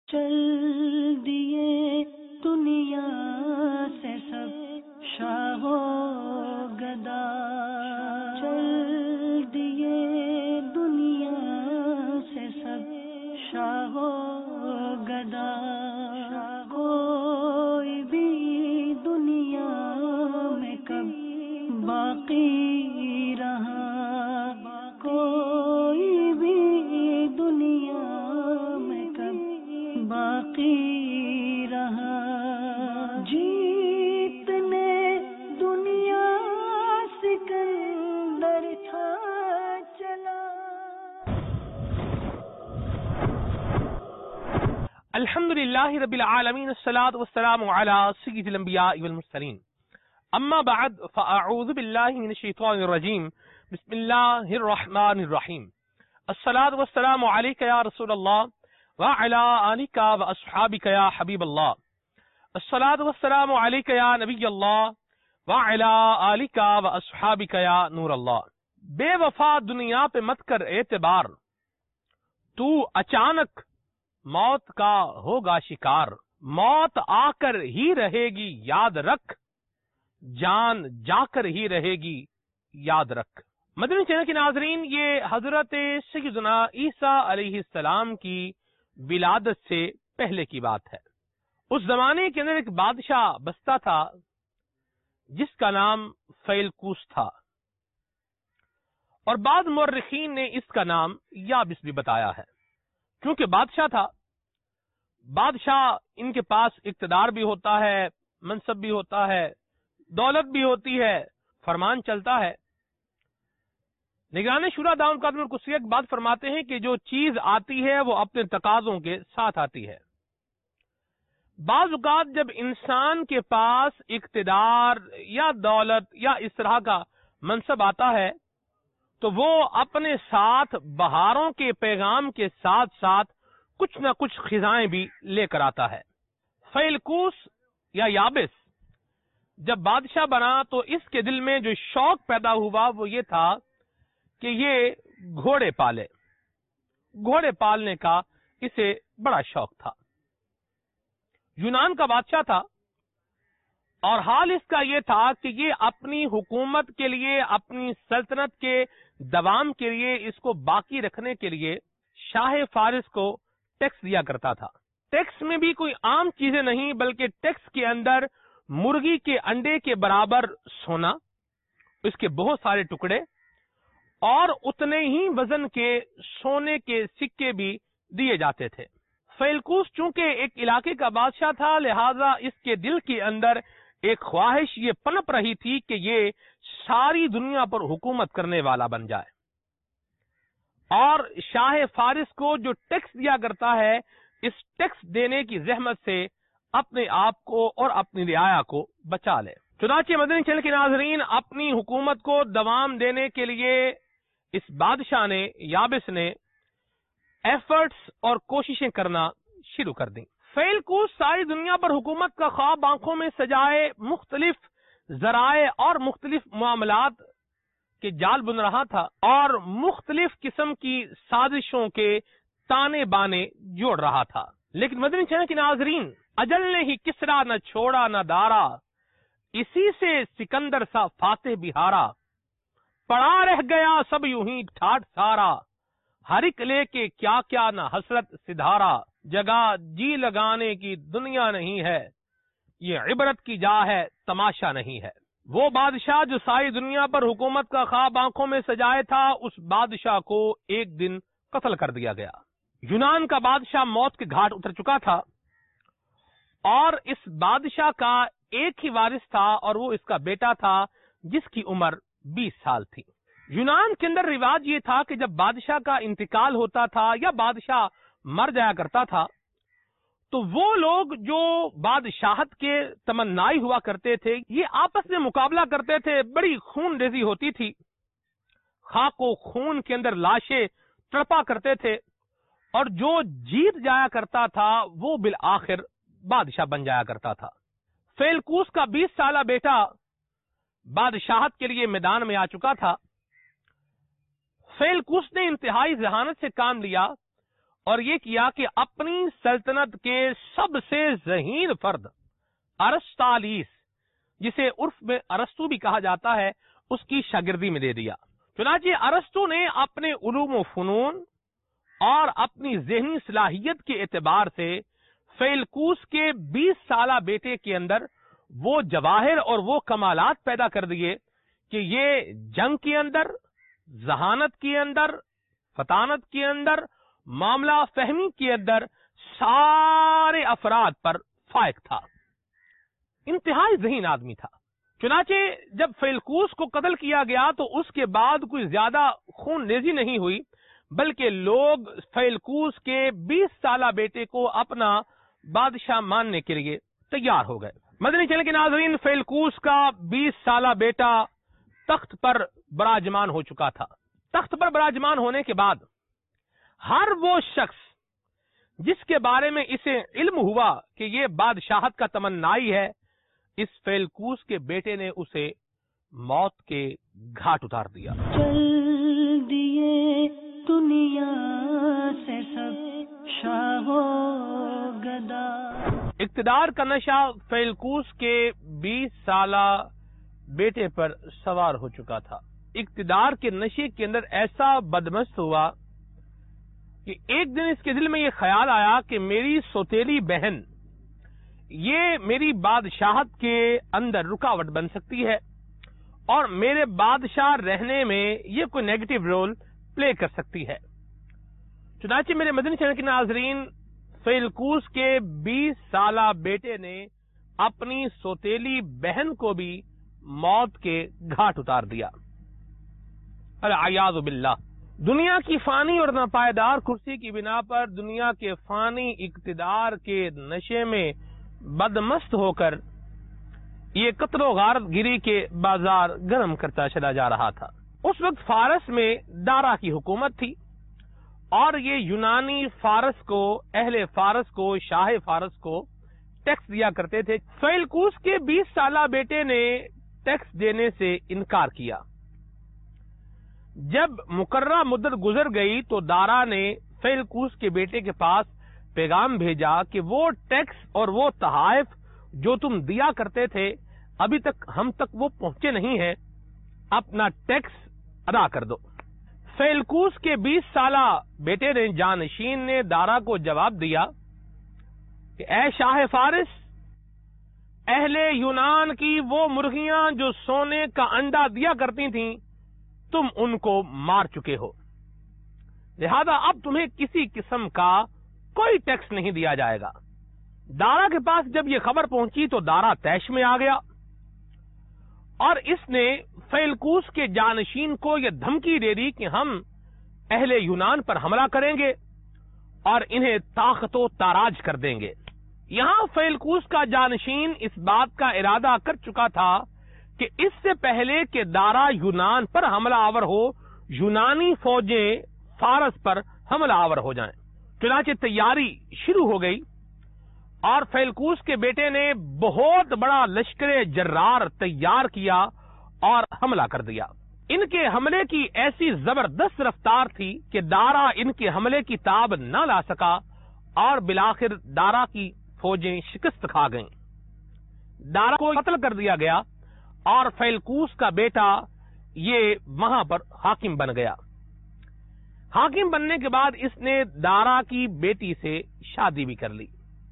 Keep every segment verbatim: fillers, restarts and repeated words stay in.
چل دیے دنیا سے سب شاہ و گدا، چل دیے دنیا سے سب شاہ و گدا، کوئی بھی دنیا میں کب باقی رہا، کوئی بھی دنیا میں کب باقی رہا، جیتنے دنیا سکندر تھا چلا۔ الحمدللہ رب العالمین، الصلاۃ والسلام علی سید الانبیاء والمرسلین، اما بعد فاعوذ باللہ من الشیطان الرجیم، بسم اللہ الرحمن الرحیم، الصلاۃ والسلام علیک یا رسول اللہ وعلی آلک واصحابک یا حبیب اللہ، الصلاۃ والسلام علیک یا نبی اللہ وعلی آلک واصحابک یا نور اللہ۔ بے وفا دنیا پہ مت کر اعتبار، تو اچانک موت کا ہوگا شکار، موت آ کر ہی رہے گی یاد رکھ، جان جا کر ہی رہے گی یاد رکھ۔ مدنی چینل کے ناظرین، یہ حضرت سیدنا عیسیٰ علیہ السلام کی ولادت سے پہلے کی بات ہے۔ اس زمانے کے اندر ایک بادشاہ بستا تھا جس کا نام فیلکوس تھا، اور بعض مورخین نے اس کا نام یابس بھی بتایا ہے، کیونکہ بادشاہ تھا۔ بادشاہ ان کے پاس اقتدار بھی ہوتا ہے، منصب بھی ہوتا ہے، دولت بھی ہوتی ہے، فرمان چلتا ہے۔ نگران شورا دائم القدر القدسی ایک بات فرماتے ہیں کہ جو چیز آتی ہے وہ اپنے تقاضوں کے ساتھ آتی ہے۔ بعض اوقات جب انسان کے پاس اقتدار یا دولت یا اس طرح کا منصب آتا ہے تو وہ اپنے ساتھ بہاروں کے پیغام کے ساتھ ساتھ کچھ نہ کچھ خزائیں بھی لے کر آتا ہے۔ فیلکوس یا یابس جب بادشاہ بنا تو اس کے دل میں جو شوق پیدا ہوا وہ یہ تھا کہ یہ گھوڑے پالے، گھوڑے پالنے کا اسے بڑا شوق تھا۔ یونان کا بادشاہ تھا، اور حال اس کا یہ تھا کہ یہ اپنی حکومت کے لیے، اپنی سلطنت کے دوام کے لیے، اس کو باقی رکھنے کے لیے شاہ فارس کو ٹیکس دیا کرتا تھا۔ ٹیکس میں بھی کوئی عام چیزیں نہیں، بلکہ ٹیکس کے اندر مرغی کے انڈے کے برابر سونا، اس کے بہت سارے ٹکڑے، اور اتنے ہی وزن کے سونے کے سکے بھی دیے جاتے تھے۔ فیلکوس چونکہ ایک علاقے کا بادشاہ تھا، لہذا اس کے دل کے اندر ایک خواہش یہ پنپ رہی تھی کہ یہ ساری دنیا پر حکومت کرنے والا بن جائے، اور شاہ فارس کو جو ٹیکس دیا کرتا ہے، اس ٹیکس دینے کی زحمت سے اپنے آپ کو اور اپنی رعایا کو بچا لے۔ چنانچہ مدنی چینل کے ناظرین، اپنی حکومت کو دوام دینے کے لیے اس بادشاہ نے، یابس نے ایفرٹس اور کوششیں کرنا شروع کر دیں۔ فیلکوس ساری دنیا پر حکومت کا خواب آنکھوں میں سجائے مختلف ذرائع اور مختلف معاملات کے جال بن رہا تھا، اور مختلف قسم کی سازشوں کے تانے بانے جوڑ رہا تھا۔ لیکن مدنی چینل کے ناظرین، اجل نے ہی کسرا نہ چھوڑا نہ دارا، اسی سے سکندر سا فاتح بہارا، پڑا رہ گیا سب یوں ہی ٹھاٹ سارا، ہر ایک لے کے کیا کیا نہ حسرت سدھارا، جگہ جی لگانے کی دنیا نہیں ہے، یہ عبرت کی جا ہے تماشا نہیں ہے۔ وہ بادشاہ جو ساری دنیا پر حکومت کا خواب آنکھوں میں سجائے تھا، اس بادشاہ کو ایک دن قتل کر دیا گیا۔ یونان کا بادشاہ موت کے گھاٹ اتر چکا تھا، اور اس بادشاہ کا ایک ہی وارث تھا، اور وہ اس کا بیٹا تھا جس کی عمر بیس سال تھی۔ یونان کے اندر رواج یہ تھا کہ جب بادشاہ کا انتقال ہوتا تھا یا بادشاہ مر جایا کرتا تھا تو وہ لوگ جو بادشاہت کے تمنائی ہوا کرتے تھے، یہ آپس میں مقابلہ کرتے تھے، بڑی خون ریزی ہوتی تھی، خاک و خون کے اندر لاشیں تڑپا کرتے تھے، اور جو جیت جایا کرتا تھا وہ بالآخر بادشاہ بن جایا کرتا تھا۔ فیلکوس کا بیس سالہ بیٹا بادشاہت کے لیے میدان میں آ چکا تھا۔ فیلکوس نے انتہائی ذہانت سے کام لیا اور یہ کیا کہ اپنی سلطنت کے سب سے ذہین فرد ارسطالیس، جسے عرف میں ارسطو بھی کہا جاتا ہے، اس کی شاگردی میں دے دیا۔ چنانچہ ارسطو نے اپنے علوم و فنون اور اپنی ذہنی صلاحیت کے اعتبار سے فیلکوس کے بیس سالہ بیٹے کے اندر وہ جواہر اور وہ کمالات پیدا کر دیے کہ یہ جنگ کے اندر، ذہانت کے اندر، فطانت کے اندر، معاملہ فہمی کے اندر سارے افراد پر فائق تھا۔ انتہائی ذہین آدمی تھا۔ چنانچہ جب فیلکوس کو قتل کیا گیا تو اس کے بعد کوئی زیادہ خون ریزی نہیں ہوئی، بلکہ لوگ فیلکوس کے بیس سالہ بیٹے کو اپنا بادشاہ ماننے کے لیے تیار ہو گئے۔ مدنی چینل کے ناظرین، فیلکوس کا بیس سالہ بیٹا تخت پر براجمان ہو چکا تھا۔ تخت پر براجمان ہونے کے بعد ہر وہ شخص جس کے بارے میں اسے علم ہوا کہ یہ بادشاہت کا تمنائی ہے، اس فیلکوس کے بیٹے نے اسے موت کے گھاٹ اتار دیا۔ چل دیے دنیا سے سب شاہ و گدا۔ اقتدار کا نشہ فیلکوس کے بیس سالہ بیٹے پر سوار ہو چکا تھا۔ اقتدار کے نشے کے اندر ایسا بدمست ہوا کہ ایک دن اس کے دل میں یہ خیال آیا کہ میری سوتیلی بہن یہ میری بادشاہت کے اندر رکاوٹ بن سکتی ہے اور میرے بادشاہ رہنے میں یہ کوئی نیگیٹو رول پلے کر سکتی ہے۔ چنانچہ میرے مدنی چینل کے ناظرین، فیلکوس کے بیس سالہ بیٹے نے اپنی سوتیلی بہن کو بھی موت کے گھاٹ اتار دیا۔ العیاذ باللہ۔ دنیا کی فانی اور ناپائیدار کرسی کی بنا پر دنیا کے فانی اقتدار کے نشے میں بدمست ہو کر یہ قتل و غارت گیری کے بازار گرم کرتا چلا جا رہا تھا۔ اس وقت فارس میں دارا کی حکومت تھی اور یہ یونانی فارس کو، اہل فارس کو، شاہ فارس کو ٹیکس دیا کرتے تھے۔ فیلکوس کے بیس سالہ بیٹے نے ٹیکس دینے سے انکار کیا۔ جب مقررہ مدت گزر گئی تو دارا نے فیلکوس کے بیٹے کے پاس پیغام بھیجا کہ وہ ٹیکس اور وہ تحائف جو تم دیا کرتے تھے ابھی تک ہم تک وہ پہنچے نہیں ہیں، اپنا ٹیکس ادا کر دو۔ فیلکوس کے بیس سالہ بیٹے نے، جانشین نے دارا کو جواب دیا کہ اے شاہ فارس، اہل یونان کی وہ مرغیاں جو سونے کا انڈا دیا کرتی تھیں تم ان کو مار چکے ہو، لہذا اب تمہیں کسی قسم کا کوئی ٹیکس نہیں دیا جائے گا۔ دارا کے پاس جب یہ خبر پہنچی تو دارا طیش میں آ گیا اور اس نے فیلکوس کے جانشین کو یہ دھمکی دے دی کہ ہم اہل یونان پر حملہ کریں گے اور انہیں طاقت و تاراج کر دیں گے۔ یہاں فیلکوس کا جانشین اس بات کا ارادہ کر چکا تھا کہ اس سے پہلے کہ دارا یونان پر حملہ آور ہو، یونانی فوجیں فارس پر حملہ آور ہو جائیں۔ چنانچہ تیاری شروع ہو گئی اور فیلکوس کے بیٹے نے بہت بڑا لشکر جرار تیار کیا اور حملہ کر دیا۔ ان کے حملے کی ایسی زبردست رفتار تھی کہ دارا ان کے حملے کی تاب نہ لا سکا اور بالآخر دارا کی فوجیں شکست کھا گئیں۔ دارا کو قتل کر دیا گیا اور فیلکوس کا بیٹا یہ وہاں پر حاکم بن گیا۔ حاکم بننے کے بعد اس نے دارا کی بیٹی سے شادی بھی کر لی۔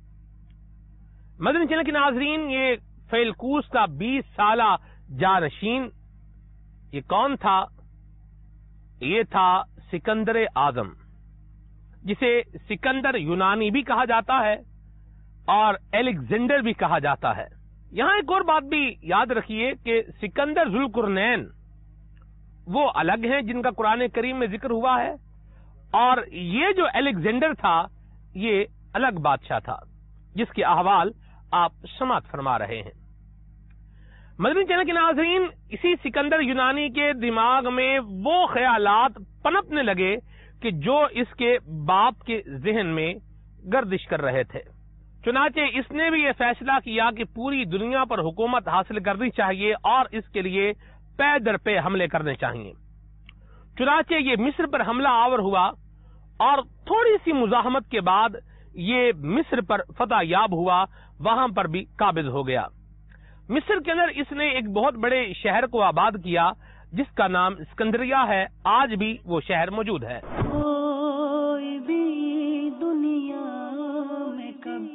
مدنی چینل کے ناظرین، یہ فیلکوس کا بیس سالہ جانشین یہ کون تھا؟ یہ تھا سکندر اعظم، جسے سکندر یونانی بھی کہا جاتا ہے اور الیگزینڈر بھی کہا جاتا ہے۔ یہاں ایک اور بات بھی یاد رکھیے کہ سکندر ذوالقرنین وہ الگ ہیں جن کا قرآن کریم میں ذکر ہوا ہے، اور یہ جو الیگزینڈر تھا یہ الگ بادشاہ تھا جس کے احوال آپ سماعت فرما رہے ہیں۔ مدنی چینل کے ناظرین، اسی سکندر یونانی کے دماغ میں وہ خیالات پنپنے لگے کہ جو اس کے باپ کے ذہن میں گردش کر رہے تھے۔ چنانچہ اس نے بھی یہ فیصلہ کیا کہ پوری دنیا پر حکومت حاصل کرنی چاہیے اور اس کے لیے پے در پے حملے کرنے چاہیے۔ چنانچہ یہ مصر پر حملہ آور ہوا اور تھوڑی سی مزاحمت کے بعد یہ مصر پر فتح یاب ہوا، وہاں پر بھی قابض ہو گیا۔ مصر کے اندر اس نے ایک بہت بڑے شہر کو آباد کیا جس کا نام اسکندریہ ہے، آج بھی وہ شہر موجود ہے۔ کوئی بھی دنیا میں کب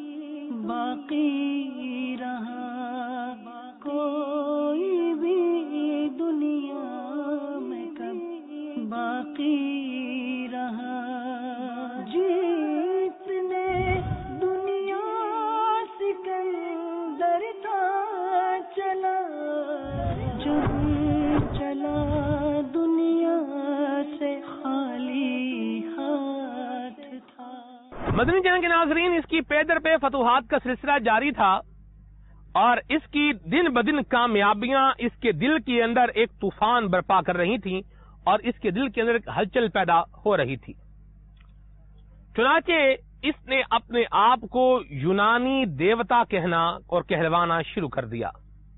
باقی رہا، کوئی بھی دنیا میں کب باقی رہا، جس نے دنیا سکندر تھا چلا، جب چلا دنیا سے خالی ہاتھ تھا۔ مدنی چینل کے ناظرین، اس کی پے در پہ فتوحات کا سلسلہ جاری تھا اور اس کی دن بدن کامیابیاں اس کے دل کے اندر ایک طوفان برپا کر رہی تھیں اور اس کے دل کے اندر ایک ہلچل پیدا ہو رہی تھی۔ چنانچہ اس نے اپنے آپ کو یونانی دیوتا کہنا اور کہلوانا شروع کر دیا،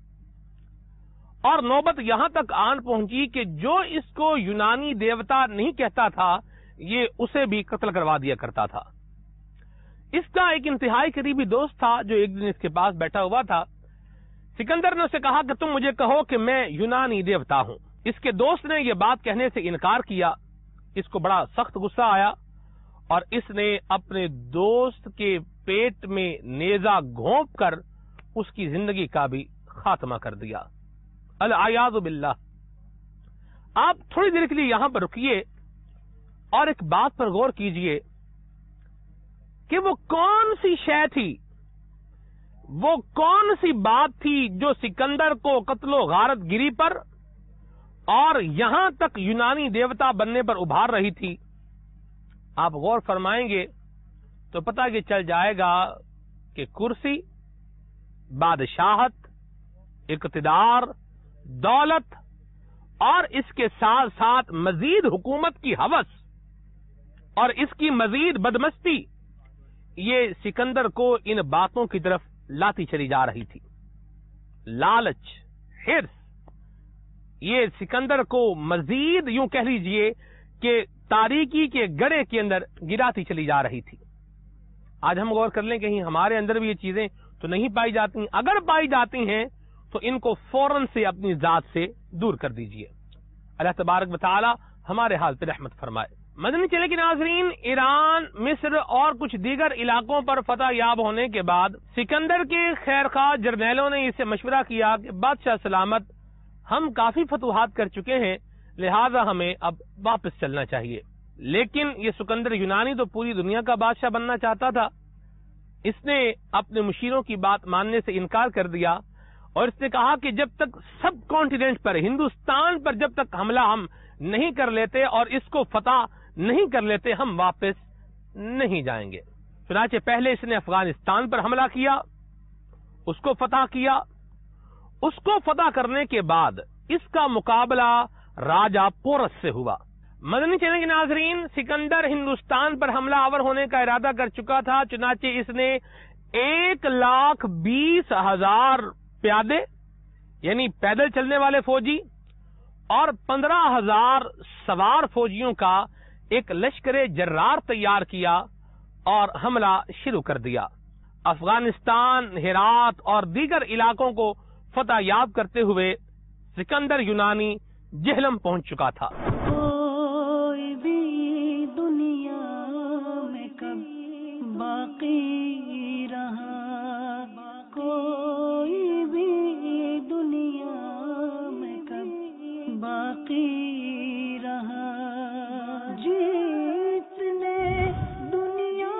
اور نوبت یہاں تک آن پہنچی کہ جو اس کو یونانی دیوتا نہیں کہتا تھا یہ اسے بھی قتل کروا دیا کرتا تھا۔ اس کا ایک انتہائی قریبی دوست تھا جو ایک دن اس کے پاس بیٹھا ہوا تھا۔ سکندر نے اسے کہا کہ تم مجھے کہو کہ میں یونانی دیوتا ہوں۔ اس کے دوست نے یہ بات کہنے سے انکار کیا، اس کو بڑا سخت غصہ آیا اور اس نے اپنے دوست کے پیٹ میں نیزہ گھونپ کر اس کی زندگی کا بھی خاتمہ کر دیا۔ العیاذ باللہ۔ آپ تھوڑی دیر کے لیے یہاں پر رکیے اور ایک بات پر غور کیجئے کہ وہ کون سی شے تھی، وہ کون سی بات تھی جو سکندر کو قتل و غارت گری پر اور یہاں تک یونانی دیوتا بننے پر ابھار رہی تھی۔ آپ غور فرمائیں گے تو پتہ یہ چل جائے گا کہ کرسی، بادشاہت، اقتدار، دولت اور اس کے ساتھ ساتھ مزید حکومت کی ہوس اور اس کی مزید بدمستی، یہ سکندر کو ان باتوں کی طرف لاتی چلی جا رہی تھی۔ لالچ، حرص، یہ سکندر کو مزید یوں کہہ لیجئے کہ تاریکی کے گڑھے کے اندر گراتی چلی جا رہی تھی۔ آج ہم غور کر لیں کہیں ہمارے اندر بھی یہ چیزیں تو نہیں پائی جاتی، اگر پائی جاتی ہیں تو ان کو فوراً سے اپنی ذات سے دور کر دیجئے۔ اللہ تبارک و تعالی ہمارے حال پہ رحمت فرمائے۔ مدنی چینل کے ناظرین، ایران، مصر اور کچھ دیگر علاقوں پر فتح یاب ہونے کے بعد سکندر کے خیرخواہ جرنیلوں نے اسے مشورہ کیا کہ بادشاہ سلامت، ہم کافی فتوحات کر چکے ہیں، لہذا ہمیں اب واپس چلنا چاہیے۔ لیکن یہ سکندر یونانی تو پوری دنیا کا بادشاہ بننا چاہتا تھا۔ اس نے اپنے مشیروں کی بات ماننے سے انکار کر دیا اور اس نے کہا کہ جب تک سب کانٹیننٹ پر، ہندوستان پر جب تک حملہ ہم نہیں کر لیتے اور اس کو فتح نہیں کر لیتے، ہم واپس نہیں جائیں گے۔ چنانچہ پہلے اس نے افغانستان پر حملہ کیا، اس کو فتح کیا۔ اس کو فتح کرنے کے بعد اس کا مقابلہ راجہ پورس سے ہوا۔ مدنی چینل کے ناظرین، سکندر ہندوستان پر حملہ آور ہونے کا ارادہ کر چکا تھا، چنانچہ اس نے ایک لاکھ بیس ہزار پیادے یعنی پیدل چلنے والے فوجی اور پندرہ ہزار سوار فوجیوں کا ایک لشکر جرار تیار کیا اور حملہ شروع کر دیا۔ افغانستان، ہرات اور دیگر علاقوں کو فتح یاب کرتے ہوئے سکندر یونانی جہلم پہنچ چکا تھا۔ کوئی بھی دنیا میں کب باقی رہا، کوئی بھی دنیا میں کب باقی رہا، جس نے دنیا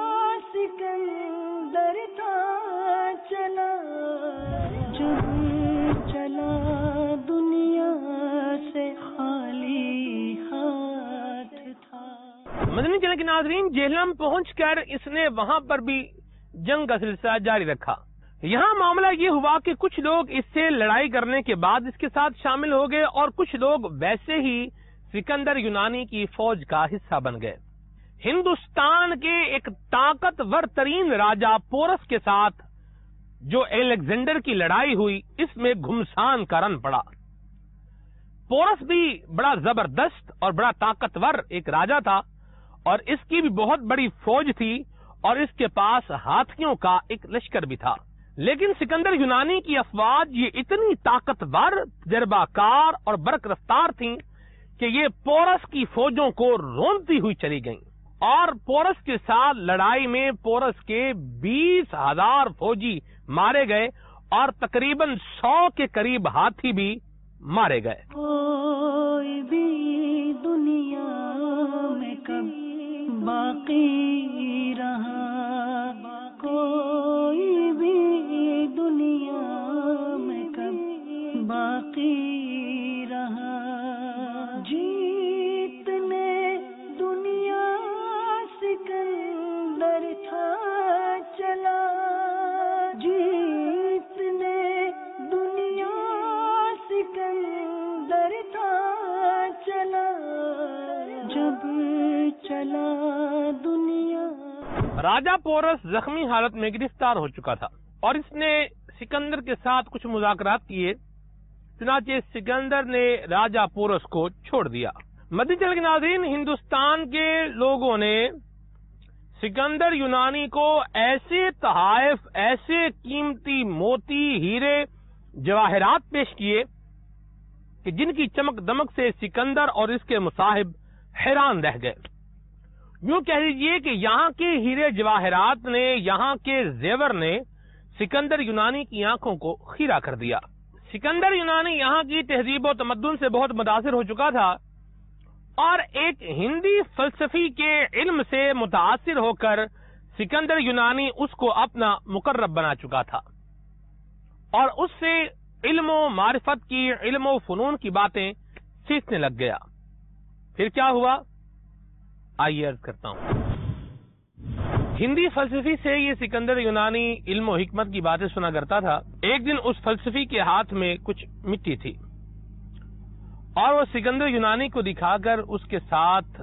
سکندر تھا چلا، جب چلا دنیا سے خالی ہاتھ تھا۔ مدنی چینل کے ناظرین، جہلم پہنچ کر اس نے وہاں پر بھی جنگ کا سلسلہ جاری رکھا۔ یہاں معاملہ یہ ہوا کہ کچھ لوگ اس سے لڑائی کرنے کے بعد اس کے ساتھ شامل ہو گئے اور کچھ لوگ ویسے ہی سکندر یونانی کی فوج کا حصہ بن گئے۔ ہندوستان کے ایک طاقتور ترین راجہ پورس کے ساتھ جو الیگزینڈر کی لڑائی ہوئی، اس میں گھمسان کا رن پڑا۔ پورس بھی بڑا زبردست اور بڑا طاقتور ایک راجہ تھا اور اس کی بھی بہت بڑی فوج تھی اور اس کے پاس ہاتھیوں کا ایک لشکر بھی تھا. لیکن سکندر یونانی کی افواج یہ اتنی طاقتور، تجربہ کار اور برق رفتار تھیں کہ یہ پورس کی فوجوں کو رونتی ہوئی چلی گئیں، اور پورس کے ساتھ لڑائی میں پورس کے بیس ہزار فوجی مارے گئے اور تقریباً سو کے قریب ہاتھی بھی مارے گئے. کوئی بھی دنیا میں کب باقی رہا، کوئی بھی دنیا میں کب باقی رہا، جیتنے دنیا سکندر تھا چلا، جیتنے دنیا سکندر تھا چلا، جب چلا دنیا. راجہ پورس زخمی حالت میں گرفتار ہو چکا تھا اور اس نے سکندر کے ساتھ کچھ مذاکرات کیے. چنانچہ سکندر نے راجہ پورس کو چھوڑ دیا. مدنی چینل کے ناظرین، ہندوستان کے لوگوں نے سکندر یونانی کو ایسے تحائف، ایسے قیمتی موتی، ہیرے، جواہرات پیش کیے کہ جن کی چمک دمک سے سکندر اور اس کے مصاحب حیران رہ گئے. یوں کہہ لیجیے کہ یہاں کے ہیرے جواہرات نے، یہاں کے زیور نے سکندر یونانی کی آنکھوں کو خیرہ کر دیا. سکندر یونانی یہاں کی تہذیب و تمدن سے بہت متاثر ہو چکا تھا اور ایک ہندی فلسفی کے علم سے متاثر ہو کر سکندر یونانی اس کو اپنا مقرب بنا چکا تھا اور اس سے علم و معرفت کی، علم و فنون کی باتیں سیکھنے لگ گیا. پھر کیا ہوا؟ آئیے عرض کرتا ہوں. ہندی فلسفی سے یہ سکندر یونانی علم و حکمت کی باتیں سنا کرتا تھا. ایک دن اس فلسفی کے ہاتھ میں کچھ مٹی تھی اور وہ سکندر یونانی کو دکھا کر اس کے ساتھ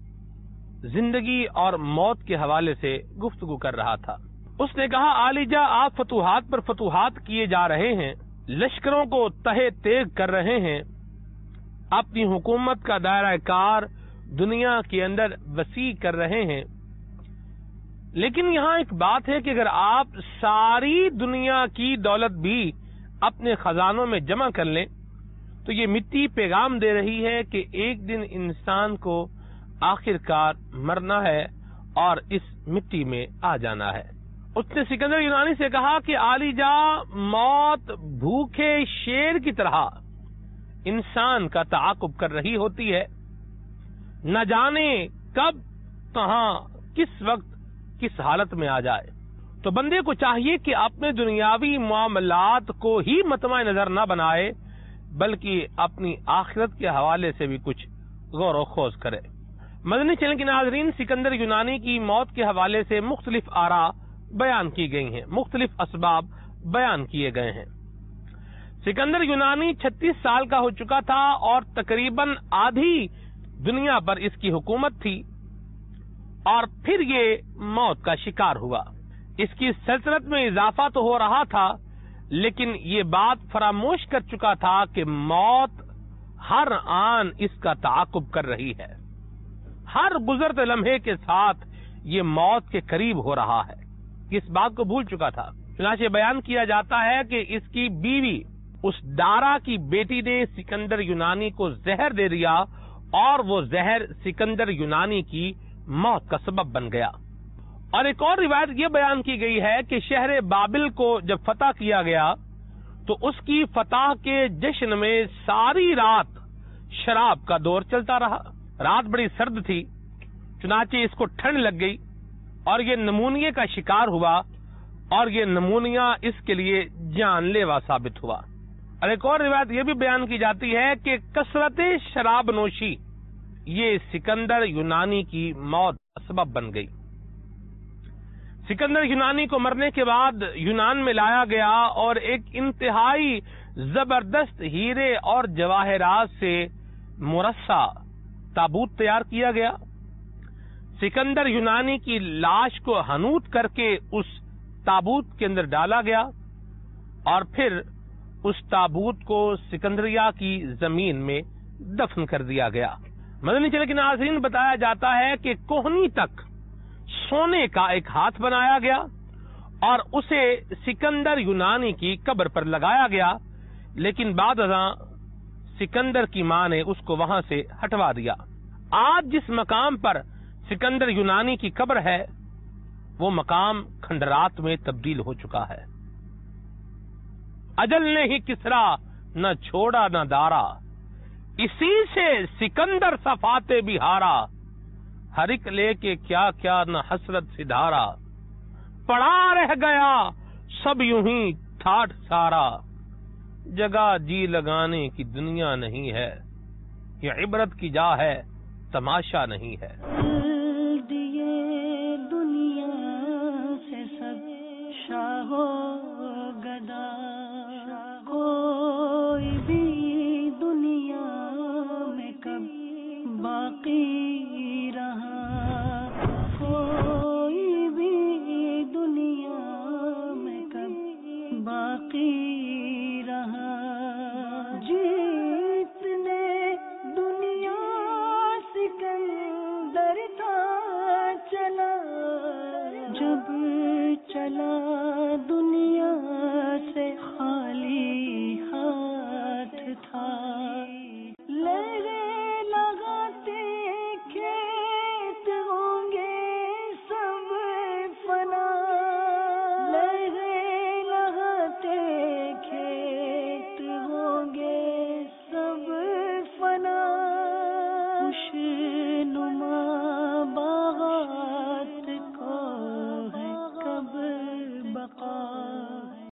زندگی اور موت کے حوالے سے گفتگو کر رہا تھا. اس نے کہا، عالیجا، آپ فتوحات پر فتوحات کیے جا رہے ہیں، لشکروں کو تہے تیغ کر رہے ہیں، اپنی حکومت کا دائرہ کار دنیا کے اندر وسیع کر رہے ہیں، لیکن یہاں ایک بات ہے کہ اگر آپ ساری دنیا کی دولت بھی اپنے خزانوں میں جمع کر لیں تو یہ مٹی پیغام دے رہی ہے کہ ایک دن انسان کو آخر کار مرنا ہے اور اس مٹی میں آ جانا ہے. اس نے سکندر یونانی سے کہا کہ عالیجا، موت بھوکے شیر کی طرح انسان کا تعاقب کر رہی ہوتی ہے، نہ جانے کب، کہاں، کس وقت، کس حالت میں آ جائے. تو بندے کو چاہیے کہ اپنے دنیاوی معاملات کو ہی مطمع نظر نہ بنائے بلکہ اپنی آخرت کے حوالے سے بھی کچھ غور و خوض کرے. مدنی چینل کے ناظرین، سکندر یونانی کی موت کے حوالے سے مختلف آراء بیان کی گئی ہیں، مختلف اسباب بیان کیے گئے ہیں. سکندر یونانی چھتیس سال کا ہو چکا تھا اور تقریباً آدھی دنیا پر اس کی حکومت تھی اور پھر یہ موت کا شکار ہوا. اس کی سلطنت میں اضافہ تو ہو رہا تھا لیکن یہ بات فراموش کر چکا تھا کہ موت ہر آن اس کا تعاقب کر رہی ہے. ہر گزرتے لمحے کے ساتھ یہ موت کے قریب ہو رہا ہے. اس بات کو بھول چکا تھا. چنانچہ بیان کیا جاتا ہے کہ اس کی بیوی اس دارا کی بیٹی نے سکندر یونانی کو زہر دے دیا اور وہ زہر سکندر یونانی کی موت کا سبب بن گیا. اور ایک اور روایت یہ بیان کی گئی ہے کہ شہر بابل کو جب فتح کیا گیا تو اس کی فتح کے جشن میں ساری رات شراب کا دور چلتا رہا. رات بڑی سرد تھی، چنانچہ اس کو ٹھنڈ لگ گئی اور یہ نمونیے کا شکار ہوا اور یہ نمونیا اس کے لیے جان لیوا ثابت ہوا. اور ایک اور روایت یہ بھی بیان کی جاتی ہے کہ کثرت شراب نوشی یہ سکندر یونانی کی موت کا سبب بن گئی. سکندر یونانی کو مرنے کے بعد یونان میں لایا گیا اور ایک انتہائی زبردست ہیرے اور جواہرات سے مرصع تابوت تیار کیا گیا. سکندر یونانی کی لاش کو حنوط کر کے اس تابوت کے اندر ڈالا گیا اور پھر اس تابوت کو سکندریہ کی زمین میں دفن کر دیا گیا. مدنی چینل کے ناظرین، بتایا جاتا ہے کہ کوہنی تک سونے کا ایک ہاتھ بنایا گیا اور اسے سکندر یونانی کی قبر پر لگایا گیا، لیکن بعد ازاں سکندر کی ماں نے اس کو وہاں سے ہٹوا دیا۔ آج جس مقام پر سکندر یونانی کی قبر ہے وہ مقام کھنڈرات میں تبدیل ہو چکا ہے۔ اجل نے ہی کسرا نہ چھوڑا نہ دارا، اسی سے سکندر صفاتے بھی ہارا، ہر ایک لے کے کیا کیا نہ حسرت سدھارا، پڑا رہ گیا سب یوں ہی ٹھاٹھ سارا، جگہ جی لگانے کی دنیا نہیں ہے، یہ عبرت کی جا ہے تماشا نہیں ہے۔ دیے دنیا سے سب شاہ و گدا، کوئی بھی دنیا میں کب باقی رہا، کوئی بھی دنیا میں کب باقی رہا، جتنے دنیا سکندر تھا چلا، جب چلا دنیا سے خالی